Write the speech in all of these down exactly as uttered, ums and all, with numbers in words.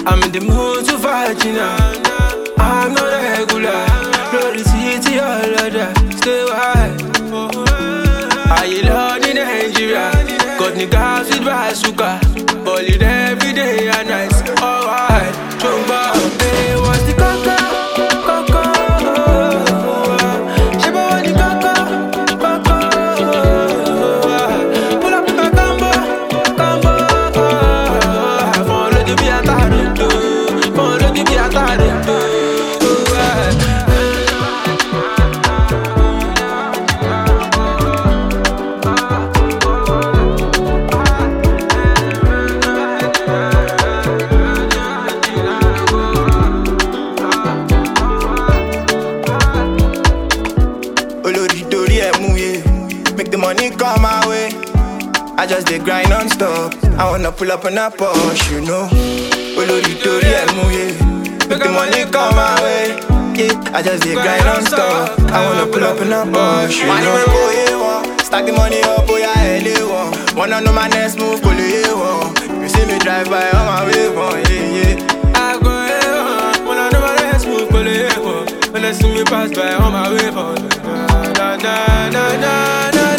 I'm in the mood to fight you now. I'm not regular. Blow the city all of that. Stay wide. Are you Lord in Nigeria? Got niggas with bazooka. Ball it every day and night. Alright, Chumba. Hey, what's the coca? Coca. Shiba want the coca? Coca. Pull up in my combo. Combo. Follow the Biataro. Follow the Biataro. Make the money come my way. I just dey grind non-stop. I wanna pull up on a Porsche, you know. Olori tori emu, yeah. Make the money come my way. Yeah, I just dey grind non-stop. I wanna pull up on a Porsche, you know. Money we go here, one. Stack the money up, oh yeah, L A one. Wanna know my next move, pull it one. You see me drive by on my way, one, yeah, yeah. I go here, one. Wanna know my next move, pull it one. When they see me pass by on my way, one. Da da da da da.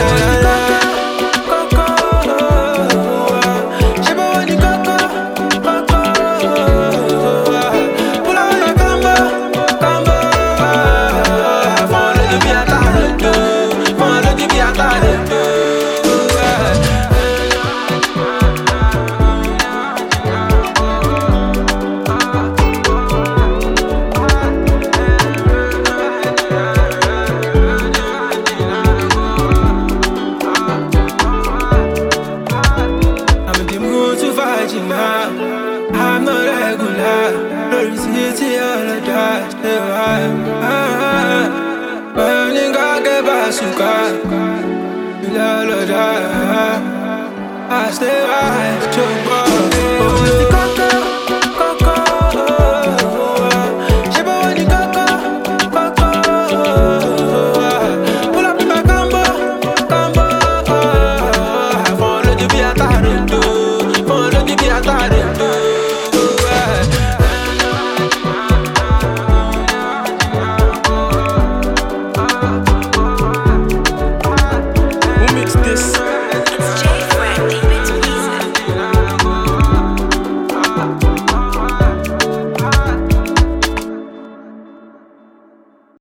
I'm not regular. Don't see all of that. Stay right. Burning got get bazooka. All of that. I stay right. Chumba. Oh, it's the coca, coca. Shiba want the coca, coca. Pull up in my combo, combo. Follow the Biataro. Follow the Biataro.